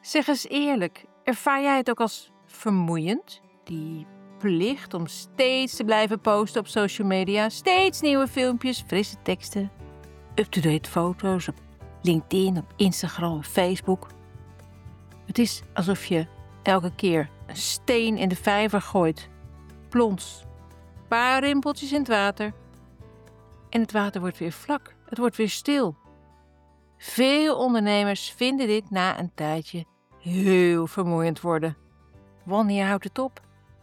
Zeg eens eerlijk, ervaar jij het ook als vermoeiend? Die plicht om steeds te blijven posten op social media, steeds nieuwe filmpjes, frisse teksten, up-to-date foto's op LinkedIn, op Instagram, op Facebook. Het is alsof je elke keer een steen in de vijver gooit. Plons, een paar rimpeltjes in het water. En het water wordt weer vlak, het wordt weer stil. Veel ondernemers vinden dit na een tijdje heel vermoeiend worden. Wanneer houdt het op?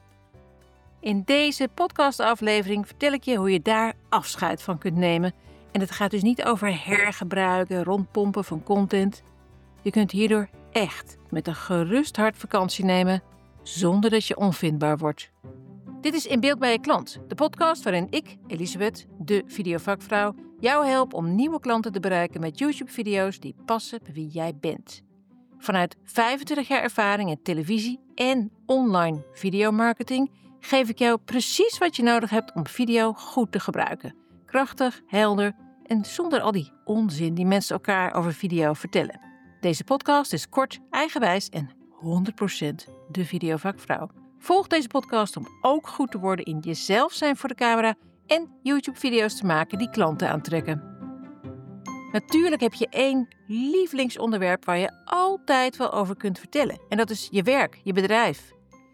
In deze podcastaflevering vertel ik je hoe je daar afscheid van kunt nemen. En het gaat dus niet over hergebruiken, rondpompen van content. Je kunt hierdoor echt met een gerust hart vakantie nemen zonder dat je onvindbaar wordt. Dit is In Beeld bij je klant, de podcast waarin ik, Elisabeth, de videovakvrouw, jou help om nieuwe klanten te bereiken met YouTube-video's die passen bij wie jij bent. Vanuit 25 jaar ervaring in televisie en online videomarketing geef ik jou precies wat je nodig hebt om video goed te gebruiken. Krachtig, helder en zonder al die onzin die mensen elkaar over video vertellen. Deze podcast is kort, eigenwijs en 100% de videovakvrouw. Volg deze podcast om ook goed te worden in jezelf zijn voor de camera en YouTube-video's te maken die klanten aantrekken. Natuurlijk heb je één lievelingsonderwerp waar je altijd wel over kunt vertellen. En dat is je werk, je bedrijf.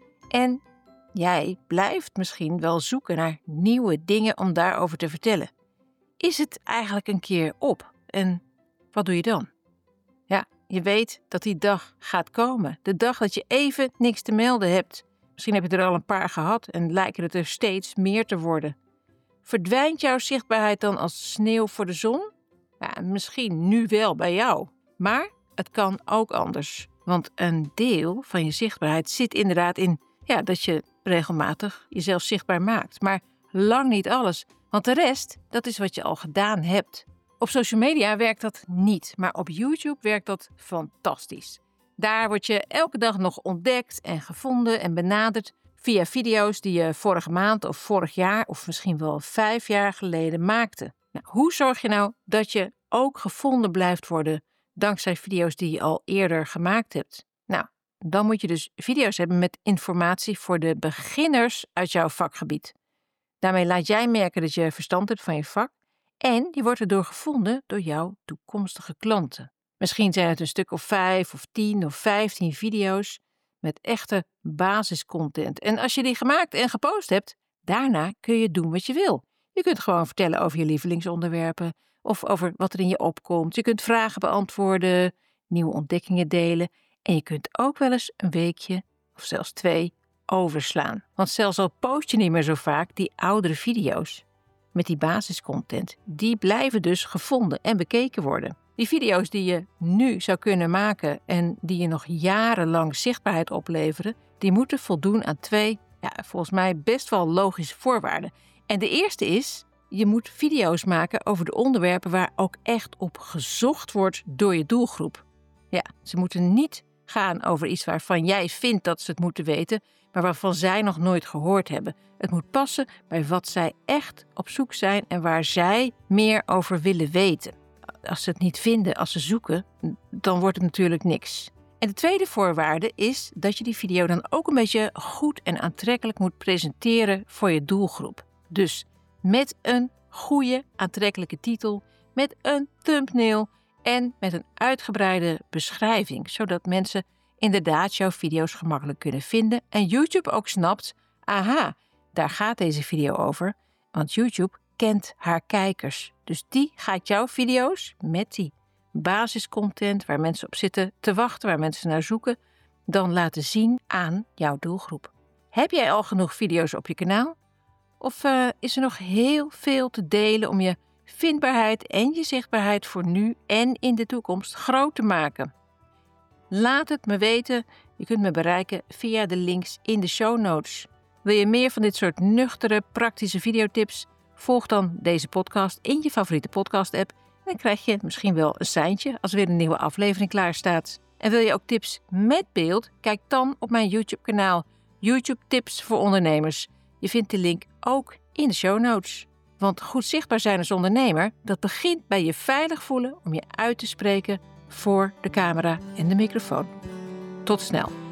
En jij blijft misschien wel zoeken naar nieuwe dingen om daarover te vertellen. Is het eigenlijk een keer op? En wat doe je dan? Ja, je weet dat die dag gaat komen. De dag dat je even niks te melden hebt. Misschien heb je er al een paar gehad en lijken het er steeds meer te worden. Verdwijnt jouw zichtbaarheid dan als sneeuw voor de zon? Ja, misschien nu wel bij jou, maar het kan ook anders. Want een deel van je zichtbaarheid zit inderdaad in dat je regelmatig jezelf zichtbaar maakt. Maar lang niet alles, want de rest, dat is wat je al gedaan hebt. Op social media werkt dat niet, maar op YouTube werkt dat fantastisch. Daar word je elke dag nog ontdekt en gevonden en benaderd via video's die je vorige maand of vorig jaar of misschien wel 5 jaar geleden maakte. Nou, hoe zorg je nou dat je ook gevonden blijft worden dankzij video's die je al eerder gemaakt hebt? Nou, dan moet je dus video's hebben met informatie voor de beginners uit jouw vakgebied. Daarmee laat jij merken dat je verstand hebt van je vak en je wordt erdoor gevonden door jouw toekomstige klanten. Misschien zijn het een stuk of 5 of 10 of 15 video's met echte basiscontent. En als je die gemaakt en gepost hebt, daarna kun je doen wat je wil. Je kunt gewoon vertellen over je lievelingsonderwerpen of over wat er in je opkomt. Je kunt vragen beantwoorden, nieuwe ontdekkingen delen en je kunt ook wel eens een weekje of zelfs 2 overslaan. Want zelfs al post je niet meer zo vaak, die oudere video's met die basiscontent, die blijven dus gevonden en bekeken worden. Die video's die je nu zou kunnen maken en die je nog jarenlang zichtbaarheid opleveren, die moeten voldoen aan 2, volgens mij best wel logische voorwaarden. En de eerste is, je moet video's maken over de onderwerpen waar ook echt op gezocht wordt door je doelgroep. Ja, ze moeten niet gaan over iets waarvan jij vindt dat ze het moeten weten, maar waarvan zij nog nooit gehoord hebben. Het moet passen bij wat zij echt op zoek zijn en waar zij meer over willen weten. Als ze het niet vinden, als ze zoeken, dan wordt het natuurlijk niks. En de tweede voorwaarde is dat je die video dan ook een beetje goed en aantrekkelijk moet presenteren voor je doelgroep. Dus met een goede, aantrekkelijke titel, met een thumbnail en met een uitgebreide beschrijving, zodat mensen inderdaad jouw video's gemakkelijk kunnen vinden en YouTube ook snapt, aha, daar gaat deze video over, want YouTube kent haar kijkers. Dus die gaat jouw video's met die basiscontent waar mensen op zitten te wachten, waar mensen naar zoeken, dan laten zien aan jouw doelgroep. Heb jij al genoeg video's op je kanaal? Of is er nog heel veel te delen om je vindbaarheid en je zichtbaarheid voor nu en in de toekomst groot te maken? Laat het me weten. Je kunt me bereiken via de links in de show notes. Wil je meer van dit soort nuchtere, praktische videotips? Volg dan deze podcast in je favoriete podcast-app. En dan krijg je misschien wel een seintje als er weer een nieuwe aflevering klaar staat. En wil je ook tips met beeld? Kijk dan op mijn YouTube-kanaal YouTube Tips voor Ondernemers. Je vindt de link ook in de show notes. Want goed zichtbaar zijn als ondernemer, dat begint bij je veilig voelen om je uit te spreken voor de camera en de microfoon. Tot snel.